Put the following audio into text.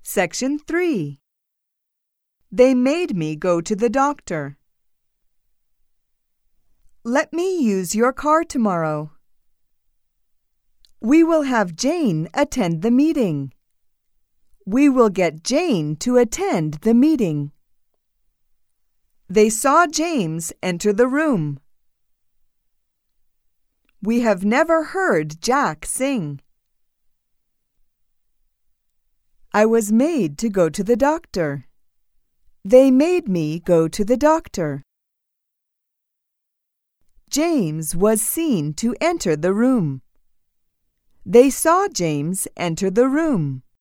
Section 3. They made me go to the doctor. Let me use your car tomorrow. We will have Jane attend the meeting. We will get Jane to attend the meeting. They saw James enter the room. We have never heard Jack sing. I was made to go to the doctor. They made me go to the doctor. James was seen to enter the room. They saw James enter the room.